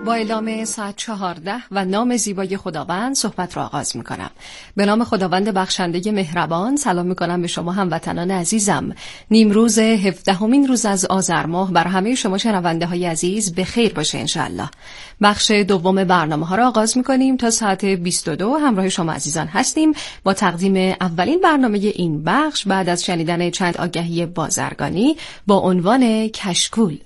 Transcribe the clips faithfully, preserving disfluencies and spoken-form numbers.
با اعلام ساعت چهارده و نام زیبای خداوند صحبت را آغاز می کنم. به نام خداوند بخشنده مهربان سلام می کنم به شما هموطنان عزیزم. نیمروز هفدهمین روز از آذر ماه بر همه شما شنونده های عزیز به خیر باشه انشالله. بخش دوم برنامه ها را آغاز می کنیم. تا ساعت بیست و دو همراه شما عزیزان هستیم با تقدیم اولین برنامه این بخش بعد از شنیدن چند آگهی بازرگانی با عنوان کشکول.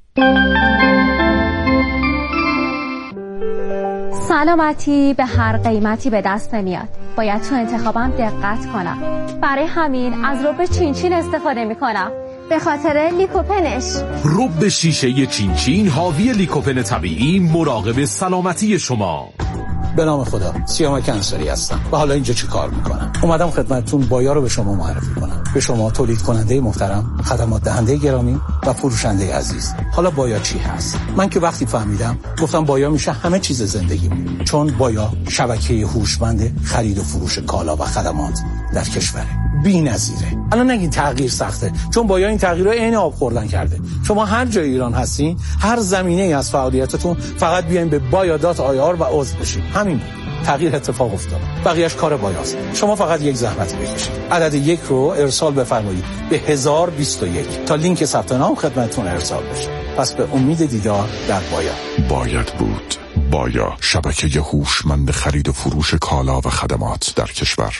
سلامتی به هر قیمتی به دست نمیاد. باید تو انتخابم دقت کنم. برای همین از رب چینچین استفاده میکنم. به خاطر لیکوپنش. رب شیشه چینچین حاوی لیکوپن طبیعی مراقب سلامتی شما. به نام خدا، سیامک انصاری هستم و حالا اینجا چی کار میکنم؟ اومدم خدمتتون بایا رو به شما معرفی کنم. به شما تولید کننده محترم، خدمات دهنده گرامی و فروشنده عزیز. حالا بایا چی هست؟ من که وقتی فهمیدم گفتم بایا میشه همه چیز زندگیم، چون بایا شبکه هوشمند خرید و فروش کالا و خدمات در کشوره. بی‌نظیره. الان نگین تغییر سخته، چون بایا این تغییرها عین آب خوردن کرده. شما هر جای ایران هستین، هر زمینه‌ای از فعالیتتون، فقط بیاین به بایا دات آی آر و عضو بشین. همین تغییر اتفاق افتاد. بقیه‌اش کار بایاست. شما فقط یک زحمت بکشید. عدد یک رو ارسال بفرمایید به هزار و بیست و یک تا لینک ثبت نام خدمتتون ارسال بشه. پس به امید دیدار در بایا. باید بود. بایا، شبکه هوشمند خرید و فروش کالا و خدمات در کشور.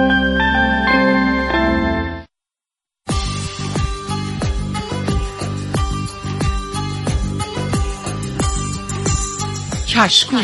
کشکول.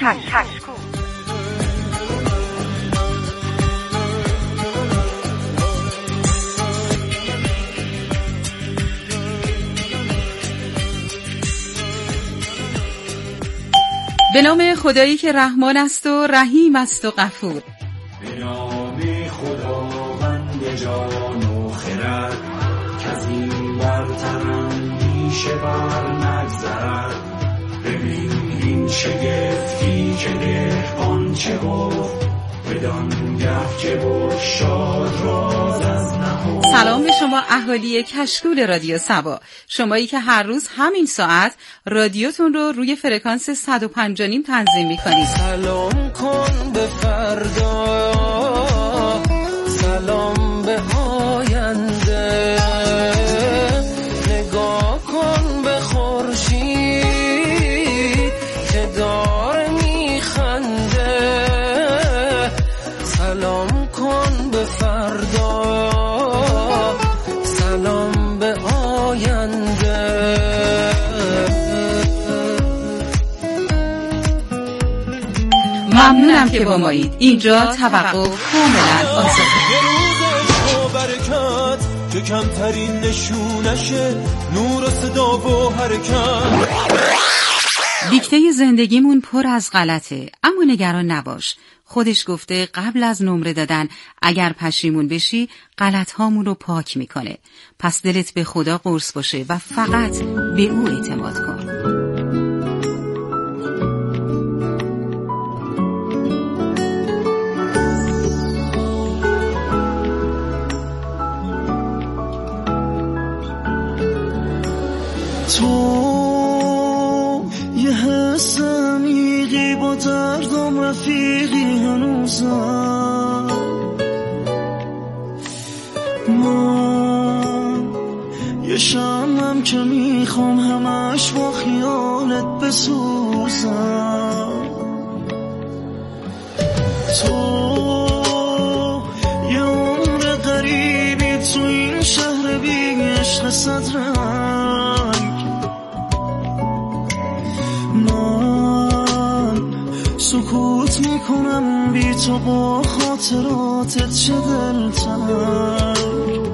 به نام خدایی که رحمان است و رحیم است و غفور. به نام خداوند جان و خرد کز این برترم میشه بر نگذرد. ببین این شگفتی که دهقان چه گفت بدان گه که بگشاد راز از نهفت. سلام به شما اهالی کشکول رادیو سبا، شمایی که هر روز همین ساعت رادیوتون رو روی فرکانس صد و پنج و نیم تنظیم میکنید. سلام کن به فردا، سلام به آینده، نگاه کن به خورشید که داره میخنده. سلام کن به فردا، سلام به آینده. ممنونم که با مایید. اینجا توقف کاملا آزاده. یه روزش با برکت که کمترین نشونشه نور و صدا و حرکت. دیکته زندگیمون پر از غلطه، اما نگران نباش. خودش گفته قبل از نمره دادن اگر پشیمون بشی غلط هامون رو پاک میکنه. پس دلت به خدا قرص باشه و فقط به او اعتماد کن. تو یه حس عمیقی با دردم رفیقی هنوزم. من یه شمعم که میخوام همش با خیالت بسوزم. تو یه عمر غریبی تو این شهر بی عشق صد رنگ. من سکوت میکنم بی تو با خاطراتت چه دلتنگ.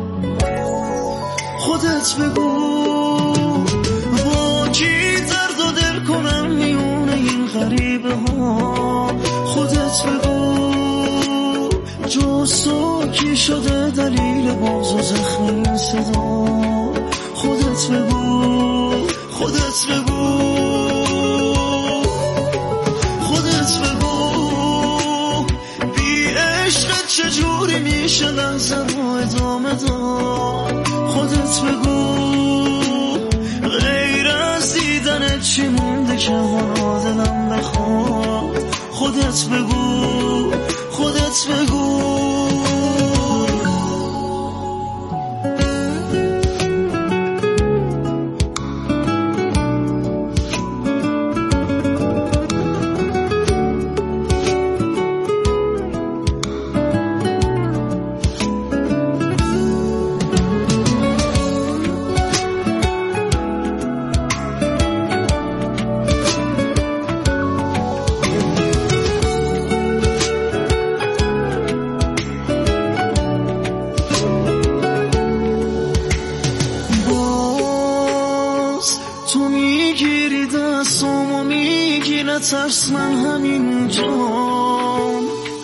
خودت بگو با کی درد و دل کنم میونه این غریبه ها. خودت بگو جز تو کی شده دلیل باز و زخم این صدا. خودت بگو، خودت بگو، خودت بگو بی عشقت چجوری میشه لحظه ما ادامه داد. خودت بگو غیر از دیدنت چی مونده که حالا دلم بخواد. خودت بگو خودت بگو. ترس من همینجام،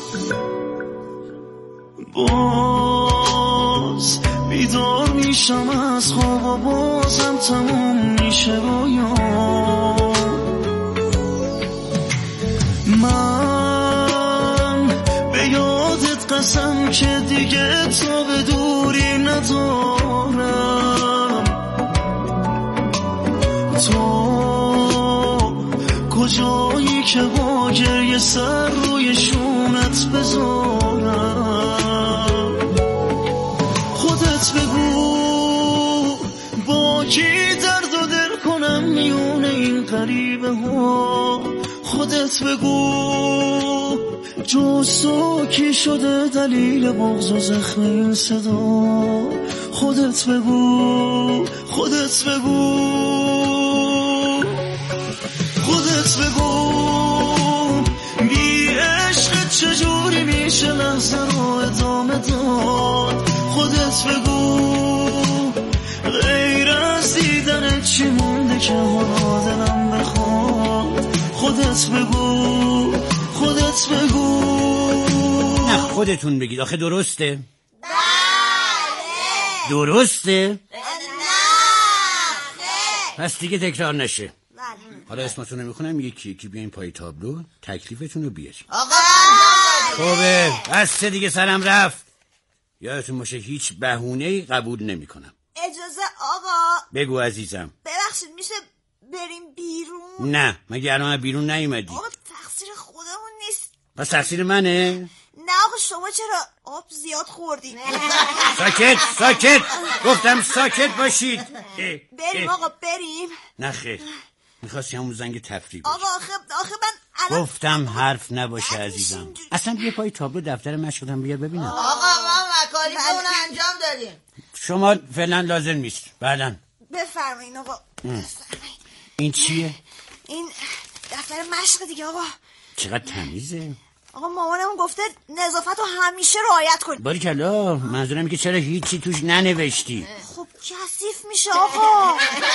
باز بیدار میشم از خواب و بازم تموم میشه رویام. من به یادت قسم که دیگه تا به دوری ندارم. تو کجایی که با گریه سر روی شونت بذارم؟ خودت بگو با کی درد و دل کنم میونه این غریبه ها. خودت بگو جز تو کی شده دلیل بغض و زخم این صدا. خودت بگو خودت بگو خودت بگو بی عشق چجوری میشه لحظه رو ادامه داد. خودت بگو غیر از دیدن چی مونده که حالا دلم بخواد. خودت بگو خودت بگو. نه خودتون بگید آخه درسته؟ بله. درسته؟ نه. پس دیگه تکرار نشه. بله. حالا اسمتون رو میخونم یکی یکی بیاین پای تابلو تکلیفتون رو بیارین. آقا خوبه بسته دیگه سرم رفت. یادتون باشه هیچ بهونه‌ای قبول نمیکنم. اجازه آقا. بگو عزیزم. ببخشید میشه بریم بیرون؟ نه مگه الان بیرون نیومدی؟ آقا تقصیر خودمون نیست. پس تقصیر منه؟ نه آقا شما چرا آب زیاد خوردین؟ ساکت ساکت گفتم ساکت باشید. بریم آقا بریم. نه خیر میخواستی همون زنگ تفریح آقا آخه آخه من الان گفتم حرف نباشه عزیزم. اصلا بیا پای تابلو دفتر مشقتم بیار ببینم. آقا ما مکالیفمون انجام دادیم. شما فعلا لازم نیست بعداً. بفرمایین آقا. این چیه؟ این دفتر مشق دیگه آقا. چقدر تمیزه. آقا مامانمون گفته نظافت رو همیشه رعایت کنید. باریکلا منظورم اینه که چرا هیچی توش ننوشتی؟ خب کثیف میشه آقا.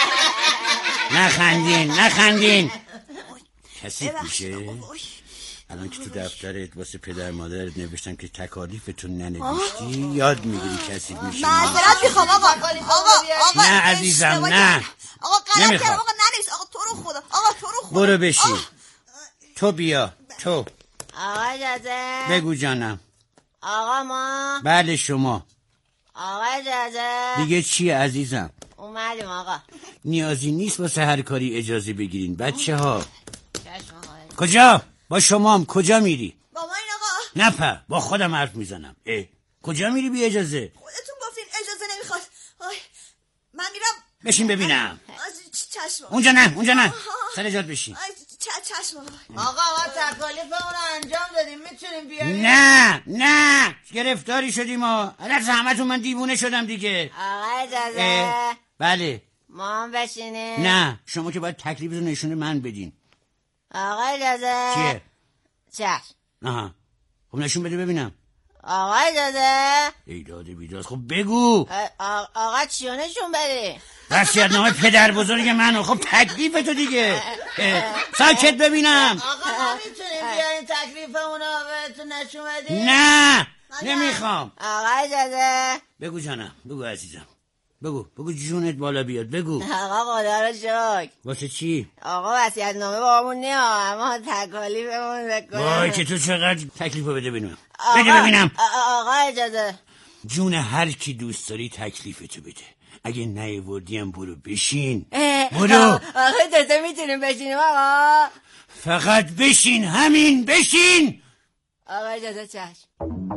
نخندین نخندین. کثیف میشه؟ الان که تو دفترت واسه پدر مادرت نوشتم که تکالیفتون ننوشتی یاد میگیری کثیف میشه. معذرت میخوام آقا. آقا آقا نه عزیزم نه. آقا غلط کردم آقا ننویس. آقا تو رو خدا. آقا تو رو خدا. برو بشین. تو بیا تو. آقا اجازه. بگو جانم. آقا ما. بله شما. آقا اجازه. دیگه چیه عزیزم؟ اومدیم آقا. نیازی نیست واسه هر کاری اجازه بگیرین بچه ها. کجا؟ با شمام کجا میری؟ با ما این آقا. نپا با خودم حرف میزنم. اه کجا میری بی اجازه؟ خودتون گفتین اجازه نمیخواد. من میرم. بشین ببینم. چشم. اونجا نه اونجا نه. سر جات بشین. چشم. آقا ما تکالیفمون رو انجام دادیم میتونیم بیاریم؟ نه نه گرفتاری شدیم ها. الان زحمتون من دیوونه شدم دیگه. آقا اجازه. بله. ما هم بشینیم؟ نه شما که باید تکلیفتون نشون من بدین. آقا اجازه. چیه؟ چشم. آها خب نشون بده ببینم. آقا اجازه. ایداد بیداد خب بگو. آقا چیو نشون بده؟ وصیت‌نامه پدر بزرگ منو. خب تکلیف تو دیگه. ساکت ببینم. آقا ما میتونیم بیاریم تکلیفمون رو بهتون نشون بدیم؟ نه نمیخوام. آقا اجازه. بگو جانم بگو عزیزم. بگو بگو جونت بالا بیاد بگو. آقا خدا رو شکر. واسه چی؟ آقا وصیت‌نامه بابامون نه اما تکالیفمون بکنم. وای که تو چقدر تکلیفو بده ببینم. بده ببینم. آقا اجازه. جون هر کی دوست داری تکلیفتو بده. اگه نیاوردیم برو بشین. اه برو. آخه دوتا میتونیم بشینیم آقا؟ فقط بشین، همین بشین. آقا اجازه چشم.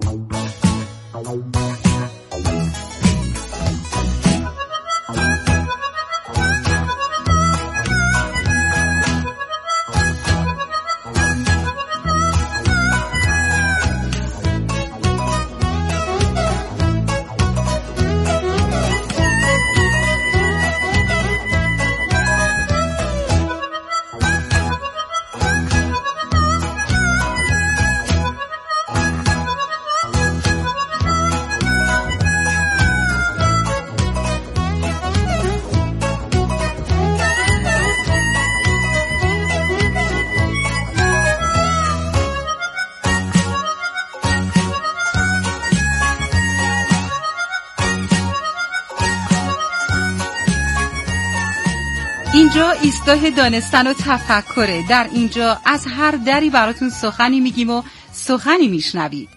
اینجا ایستگاه دانستن و تفکره. در اینجا از هر دری براتون سخنی میگیم و سخنی میشنوید.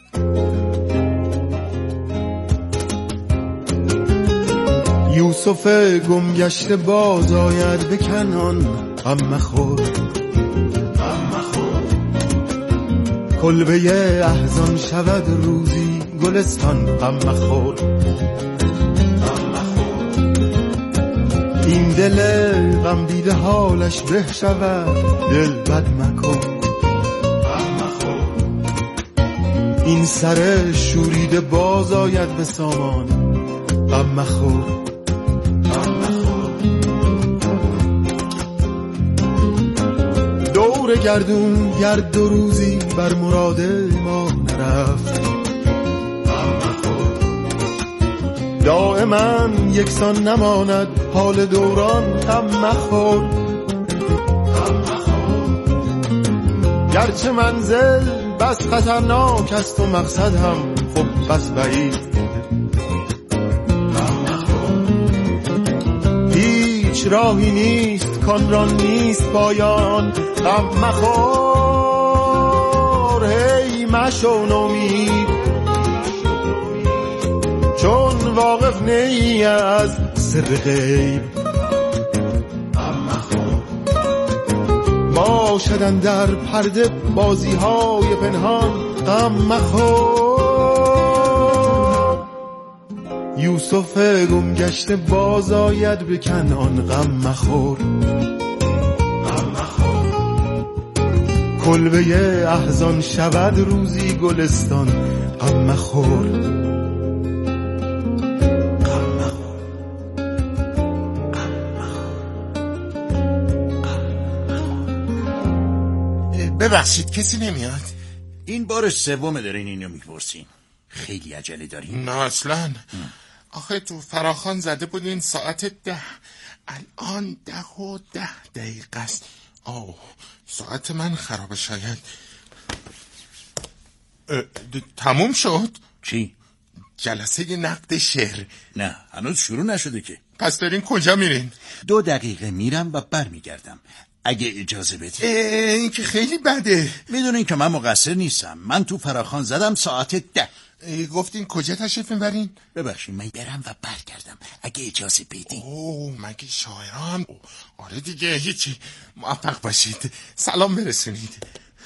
یوسف گم گشته باز آید به کنعان، غم مخور غم مخور. کلبه احزان شود روزی گلستان، غم مخور غم مخور. این دل غم دیده حالش به شود، دل بد مکن غم مخور. این سر شوریده باز آید به سامان، غم مخور. دور گردون گرد دو روزی بر مراد ما نرفت، غم مخور. دائما یکسان نماند حال دوران، غم مخور غم مخور. گرچه منزل بس خطرناک است و مقصد هم خب بس بعید، راهی نیست کان را نیست پایان، غم مخور. هی مشو نومید چون واقف نی از سر غیب، غم مخور. باشدن در پرده بازی های پنهان، غم مخور. یوسف گم گشته باز آید به کنعان، غم مخور غم مخور. کلبه احزان شود روزی گلستان، غم مخور غم مخور. ببخشید کسی نمیاد؟ این بار سومه دارین اینو میپرسین. خیلی عجله دارین؟ نه اصلا. آخه تو فراخوان زده بودین ساعت ده، الان ده و ده دقیقه است. آه ساعت من خرابه شاید. تموم شد؟ چی؟ جلسه نقد شعر. نه هنوز شروع نشده که. پس دارین کجا میرین؟ دو دقیقه میرم و بر میگردم اگه اجازه بدی. این که خیلی بده. میدونین که من مقصر نیستم. من تو فراخوان زدم ساعت ده. گفتین کجا تشریف میبرین؟ ببخشید من برم و برگردم اگه اجازه بدی. اوه مگه شاعران؟ آره دیگه هیچی. موفق باشید. سلام برسونید.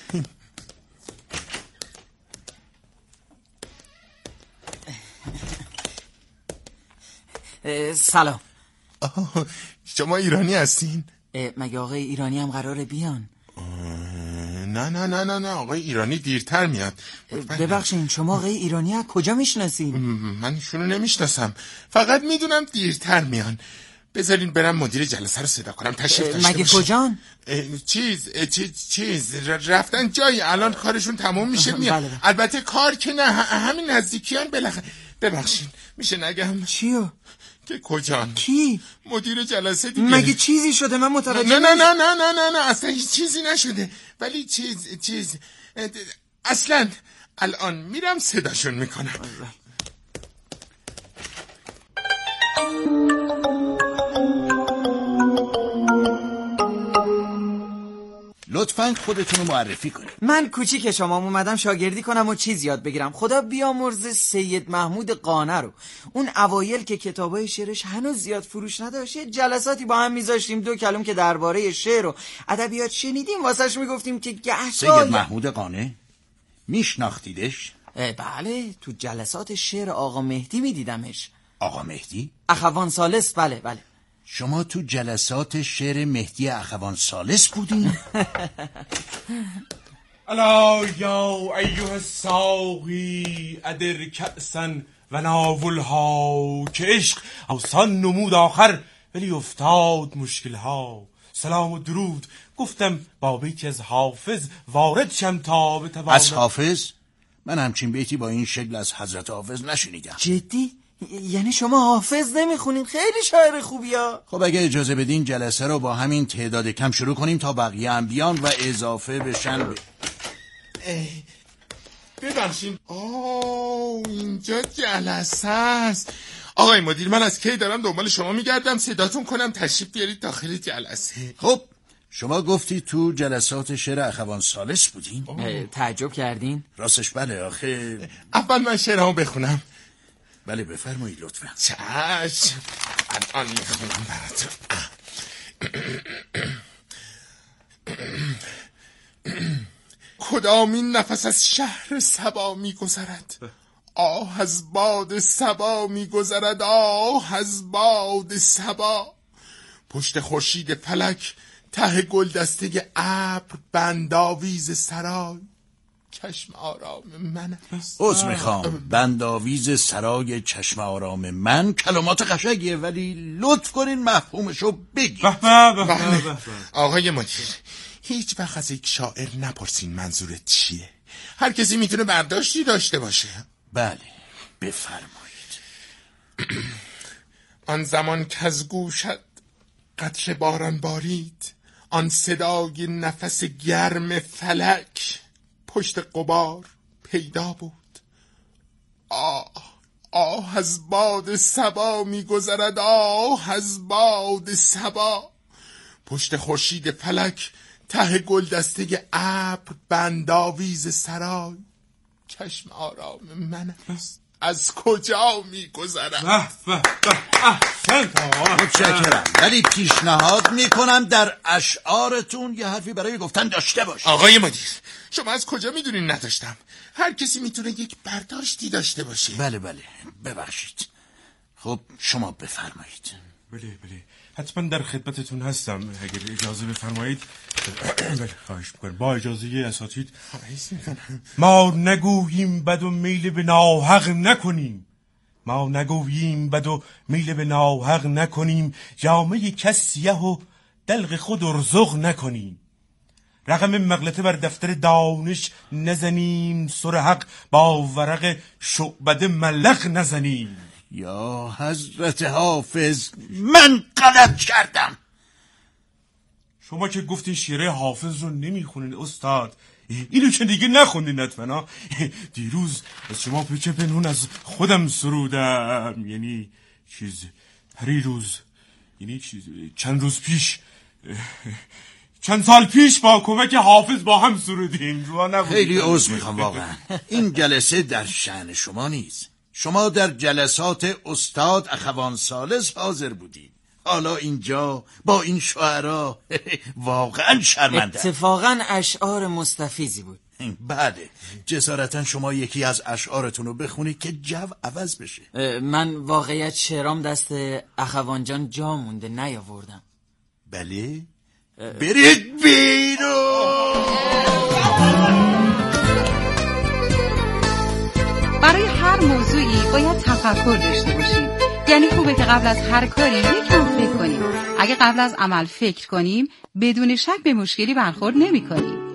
سلام. شما ایرانی هستین؟ مگه آقای ایرانی هم قراره بیان؟ نه نه نه نه نه آقای ایرانی دیرتر میاد. ببخشید شما آقای ایرانی از کجا میشناسین؟ من ایشونو نمیشناسم، فقط میدونم دیرتر میان. بذارین برم مدیر جلسه رو صدا کنم تشریف داشته مگه کجان؟ چیز چیز چیز رفتن جایی، الان کارشون تموم میشه میاد. بله بله. البته کار که نه، همین نزدیکیان بالاخره. ببخشید میشه نگم چیو؟ که کجان؟ کی؟ مدیر جلسه دیگه. مگه چیزی شده؟ من متوجه نه نه نه نه نه نه نه اصلا هیچ چیزی نشده، ولی چیز چیز اصلا الان میرم صداشون میکنم. لطفاً خودتون رو معرفی کنید. من کوچیک شما اومدم شاگردی کنم و چیز یاد بگیرم. خدا بیامرزه سید محمود قانع رو. اون اوایل که کتابای شعرش هنوز زیاد فروش نداشت، جلساتی با هم میذاشتیم، دو کلم که درباره شعر و ادبیات شنیدیم واسش میگفتیم که گه سید محمود قانع میشناختیدش؟ بله، تو جلسات شعر آقا مهدی میدیدمش. آقا مهدی؟ اخوان ثالث. بله بله. شما تو جلسات شعر مهدی اخوان ثالث بودین؟ الا یا ایها الساقی ادر کأسا و ناولها که عشق اوسان نمود آخر ولی افتاد مشکلها. سلام و درود. گفتم با بیتی از حافظ وارد شم تا بتوانم. از حافظ؟ من همچین بیتی با این شکل از حضرت حافظ نشنیدم. جدی؟ یعنی شما حافظ نمیخونین؟ خیلی شاعر خوبیا. خب اگه اجازه بدین جلسه رو با همین تعداد کم شروع کنیم تا بقیه هم بیان و اضافه بشن. ب... ببخشید. آه اینجا جلسه است. آقای مدیر، من از کی دارم دنبال شما میگردم صداتون کنم تشریف بیارید داخل جلسه. خب شما گفتی تو جلسات شعر اخوان ثالث بودین؟ تعجب کردین؟ راستش بله. آخه اول من شعرامو بخونم. بله بفرمایید لطفا. چشم الان میخونم براتون. کدامین نفس از شهر سبا میگذرد، آه از باد سبا میگذرد، آه از باد سبا. پشت خورشید فلک ته گلدسته ابر بنداویز سرای، چشم آرام من است. عذر میخوام، بنداویز سرای چشم آرام من کلمات قشنگیه ولی لطف کنین مفهومشو بگید. آقای مدیر، هیچ وقت از یک شاعر نپرسین منظورت چیه. هر کسی میتونه برداشتی داشته باشه. بله بفرمایید. آن زمان که از گوشت قطره باران بارید، آن صدای نفس گرم فلک پشت غبار پیدا بود. آه آه از باد صبا میگذرد، آه از باد صبا. پشت خورشید فلک ته گلدسته ابر بنداویز سرای، چشم آرام من است. از کجا میگذرم؟ متشکرم، ولی پیشنهاد میکنم در اشعارتون یه حرفی برای گفتن داشته باش. آقای مدیر، شما از کجا میدونین نداشتم؟ هر کسی میتونه یک برداشتی داشته باشه. بله بله ببخشید. خب شما بفرمایید. بله بله حتما در خدمتتون هستم. اگر اجازه بفرمایید. بله خواهش میکنم. با اجازه اساتید ما نگوییم بد و میل به ناحق نکنیم، ما نگوییم بد و میل به ناحق نکنیم، جامعه کس سیه و دلق خود ارزق نکنیم، رقم مغلطه بر دفتر دانش نزنیم، سر حق با ورق شعبده ملق نزنیم. یا حضرت حافظ من غلط کردم. شما که گفتین شعر حافظ رو نمیخونین استاد، اینو که دیگه نخوندین حتما. دیروز از شما پیچه پنهون از خودم سرودم، یعنی چیز هری روز، یعنی چیز چند روز پیش، چند سال پیش با کمک حافظ با هم سرودیم. خیلی عذر میخوام واقعا. این جلسه در شأن شما نیست. شما در جلسات استاد اخوان ثالث حاضر بودید، حالا اینجا با این شعرا واقعا شرمنده. اتفاقا اشعار مستفیضی بود. بله جسارتا شما یکی از اشعارتون رو بخونید که جو عوض بشه. من واقعیت شعرام دست اخوان جان جا مونده نیاوردم. بله برید بیرون. برای هر موضوعی باید تفکر داشته باشیم. یعنی خوبه که قبل از هر کاری یکم فکر کنیم. اگه قبل از عمل فکر کنیم بدون شک به مشکلی برخورد نمی کنیم.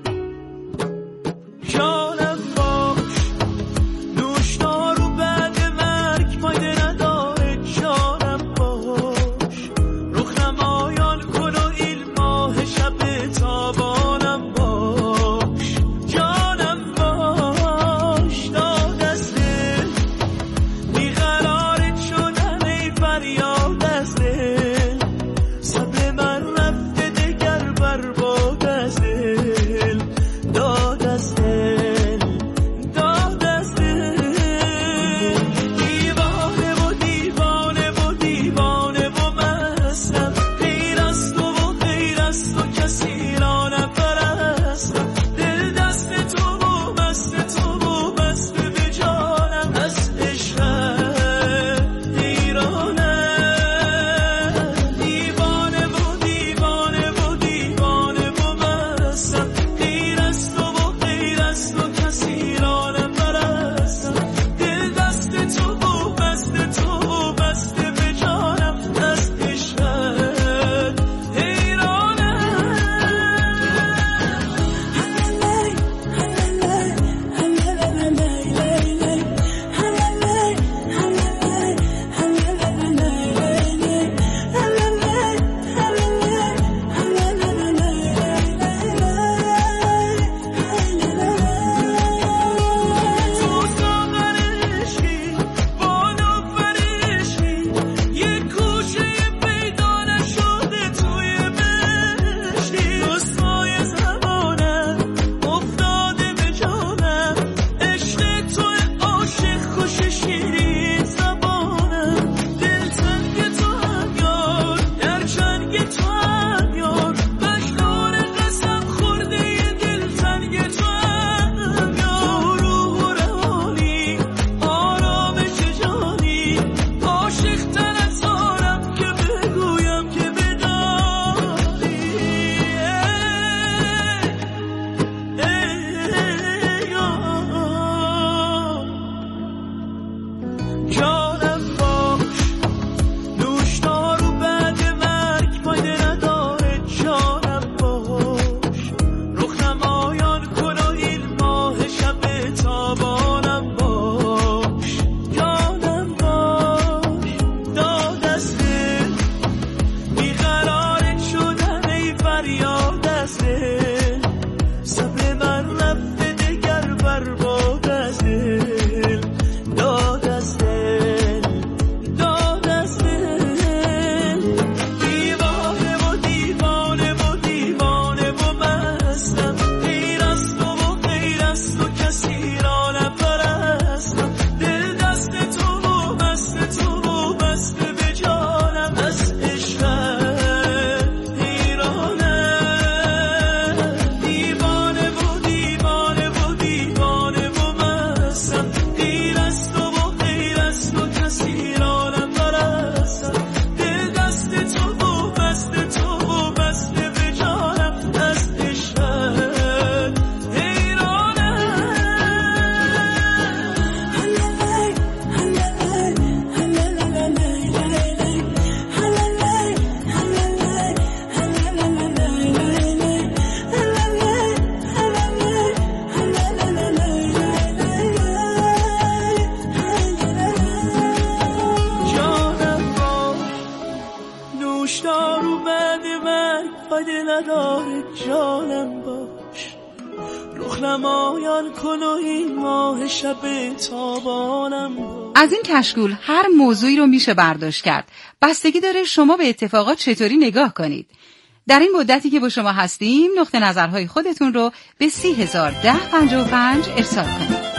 فایده نداره جانم باش، رخ نمایان کن و این ماه شب تابانم باش. از این کشکول هر موضوعی رو میشه برداشت کرد، بستگی داره شما به اتفاقات چطوری نگاه کنید. در این مدتی که با شما هستیم نقطه نظرهای خودتون رو به سی هزار ده پنجاه و پنج ارسال کنید.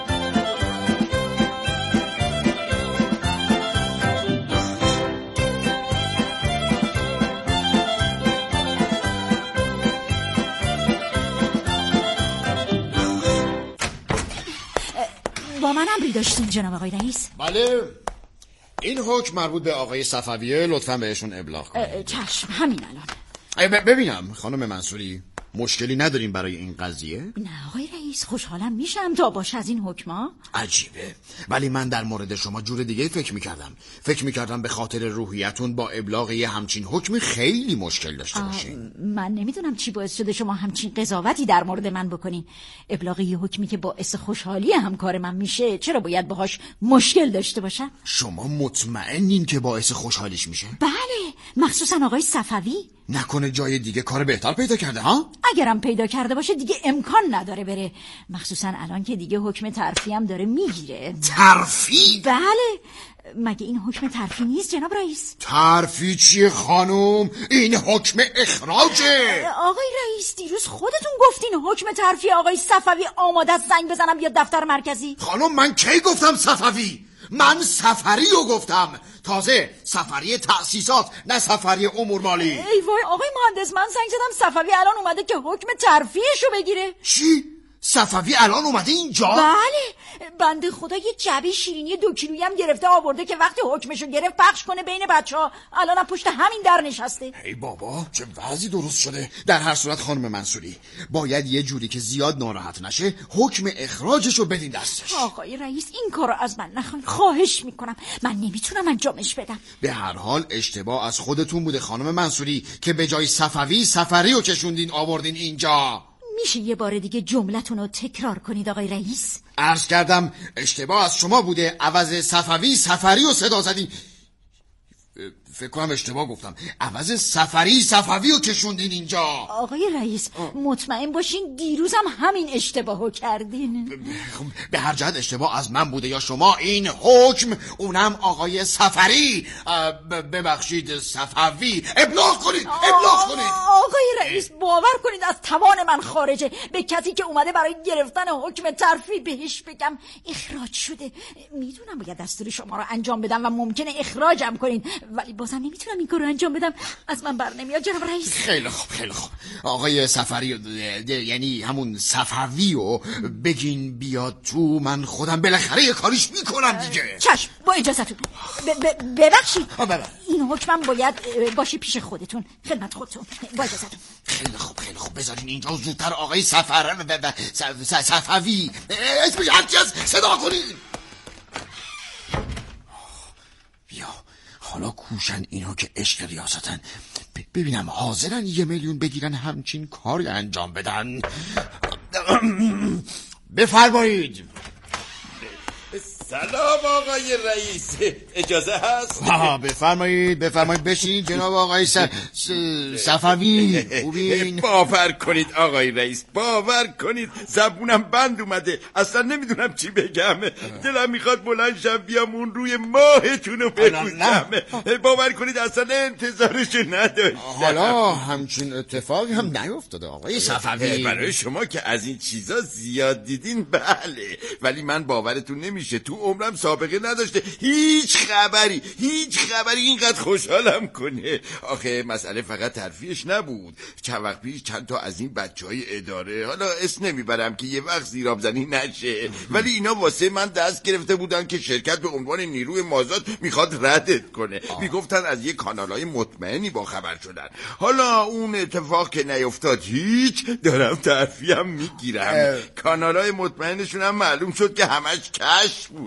با من امری داشتین جناب آقای رئیس؟ بله، این حکم مربوط به آقای صفویه، لطفاً بهشون ابلاغ کنید. چشم، همین الان. ببینم خانم منصوری، مشکلی نداریم برای این قضیه؟ نه آقای رئیس، خوشحالم میشم تا باشه از این حکما. عجیبه، ولی من در مورد شما جور دیگه فکر میکردم. فکر میکردم به خاطر روحیتون با ابلاغ یه همچین حکمی خیلی مشکل داشته باشین. من نمیدونم چی باعث شده شما همچین قضاوتی در مورد من بکنین. ابلاغ یه حکمی که باعث خوشحالی همکار من میشه چرا باید باهاش مشکل داشته باشم؟ شما مطمئنین که باعث خوشحالیش میشه؟ بله، مخصوصا آقای صفوی. نکنه جای دیگه کار بهتر پیدا کرده ها؟ اگرم پیدا کرده باشه دیگه امکان نداره بره، مخصوصا الان که دیگه حکم ترفیع هم داره میگیره. ترفیع؟ بله، مگه این حکم ترفیع نیست جناب رئیس؟ ترفیع چیه خانم؟ این حکم اخراجه. آقای رئیس دیروز خودتون گفتین حکم ترفیع آقای صفوی آماده است زنگ بزنم بیاد دفتر مرکزی. خانم من کی گفتم صفوی؟ من سفری رو گفتم، تازه سفری تأسیسات نه سفری امور مالی. ای وای آقای مهندس، من زنگ زدم صفوی الان اومده که حکم ترفیعشو بگیره. چی؟ صفوی الان اومده اینجا؟ بله، بنده خدا یه جعبه شیرینی دو کیلویی هم گرفته آورده که وقتی حکمشو گرفت پخش کنه بین بچه‌ها. الانم پشت همین در نشسته. ای بابا چه وضعی درست شده. در هر صورت خانم منصوری باید یه جوری که زیاد ناراحت نشه حکم اخراجشو بدین دستش. آقای رئیس این کارو از من نخواین، خواهش میکنم، من نمیتونم انجامش بدم. به هر حال اشتباه از خودتون بوده خانم منصوری که به جای صفوی سفری رو کشوندین آوردین اینجا. میشه یه بار دیگه جملتون رو تکرار کنید آقای رئیس؟ عرض کردم اشتباه از شما بوده، عوض صفوی سفری رو صدا زدین. فکر کنم اشتباه گفتم، عوض سفری صفوی رو کشوندین اینجا. آقای رئیس مطمئن باشین دیروزم همین اشتباهو کردین. به هر جهت اشتباه از من بوده یا شما. این حکم اونم آقای سفری، ببخشید صفوی، ابلاغ کنید ابلاغ کنید. آقای رئیس باور کنید از توان من خارجه به کسی که اومده برای گرفتن حکم ترفیع بهش بگم اخراج شده. میدونم باید دستور شما رو انجام بدم و ممکنه اخراجم کنین، ولی بازم نمیتونم این کارو انجام بدم، از من بر نمیاد جناب رئیس. خیلی خوب خیلی خوب، آقای سفری یعنی همون صفوی رو بگین بیاد تو، من خودم بالاخره یه کاریش میکنم دیگه. چشم، با اجازهتون. ببخشید این حکمم باید باشه پیش خودتون، خدمت خودتون، با اجازهتون. خیلی خوب خیلی خوب، بذارین اینجا زودتر آقای سفر صفوی اسمش هرچی از صدا کنین. بیا حالا کوشن اینا که عشق ریاستن، ببینم حاضرن یه میلیون بگیرن همچین کاری انجام بدن. بفرمایید. سلام آقای رئیس، اجازه هست؟ بفرمایید بفرمایید بشین جناب آقای س... س... صفوی. خوبین؟ باور کنید آقای رئیس، باور کنید زبونم بند اومده، اصلا نمیدونم چی بگم. دلم میخواد بلند شم بیام اون روی ماهتونو ببوسم. باور کنید اصلا انتظارشو نداشتم. حالا همچین اتفاقی هم نیفتاده آقای صفوی. برای شما که از این چیزا زیاد دیدین بله، ولی من باورتون نمیشه تو عمرم سابقه نداشته هیچ خبری هیچ خبری اینقدر خوشحالم کنه. آخه مسئله فقط ترفیعش نبود، چند وقت پیش چند تا از این بچه های اداره، حالا اسم نمیبرم که یه وقت زیراب زنی نشه، ولی اینا واسه من دست گرفته بودن که شرکت به عنوان نیروی مازاد میخواد ردت کنه. میگفتن از یه کانالای مطمئنی با خبر شدن. حالا اون اتفاق که نیفتاد هیچ، دارم ترفیعم میگیرم. کانالای مطمئنشون هم معلوم شد که همش کش بود.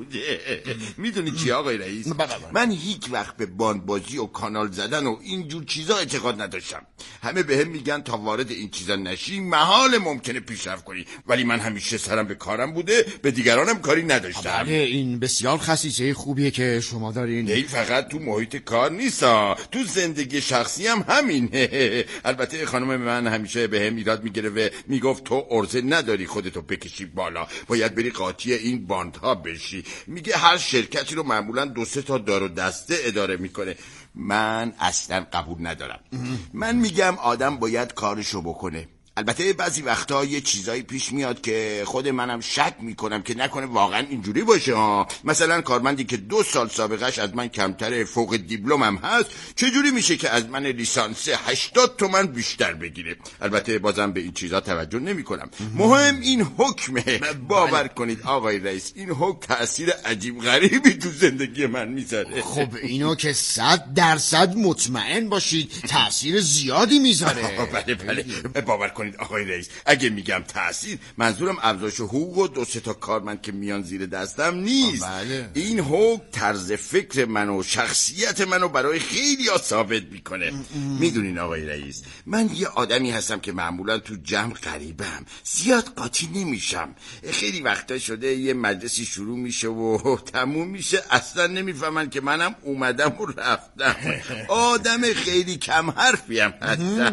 بوده. میدونی چی آقای رئیس؟ من هیچ وقت به باندبازی و کانال زدن و اینجور چیزا اعتقاد نداشتم. همه بهم میگن تا وارد این چیزا نشی محال ممکنه پیشرفت کنی، ولی من همیشه سرم به کارم بوده، به دیگرانم کاری نداشتم. بله این بسیار خصیصه خوبیه که شما دارین. این فقط تو محیط کار نیستا، تو زندگی شخصی هم همینه. البته خانم من همیشه به هم ایراد میگیره و میگفت تو ارزه نداری خودتو بکشی بالا، باید بری قاطی این باندها بشی. میگه هر شرکتی رو معمولا دو سه تا دار و دسته اداره میکنه. من اصلا قبول ندارم. من میگم آدم باید کارشو بکنه. البته بعضی وقتا یه چیزایی پیش میاد که خود منم شک میکنم که نکنه واقعا اینجوری باشه ها. مثلا کارمندی که دو سال سابقش از من کمتره، فوق دیپلمم هست، چجوری میشه که از من لیسانس هشتاد تومن بیشتر بگیره؟ البته بازم به این چیزا توجه نمیکنم. مهم این حکمه. باور کنید آقای رئیس این حکم تأثیر عجیب غریبی تو زندگی من میذاره. خب اینو که صد درصد مطمئن باشید تأثیر زیادی میذاره. بله بله باور کنید آقای رئیس، اگه میگم تأثیر منظورم افزایش حقوق و دو سه تا کارمند که میان زیر دستم نیست. بله. این حکم طرز فکر من و شخصیت منو برای خیلی ها ثابت میکنه. میدونین آقای رئیس، من یه آدمی هستم که معمولا تو جمع غریبم، زیاد قاطی نمیشم. خیلی وقتا شده یه مجلسی شروع میشه و تموم میشه اصلا نمیفهمن که منم اومدم و رفتم. آدم خیلی کم حرفیم هستم.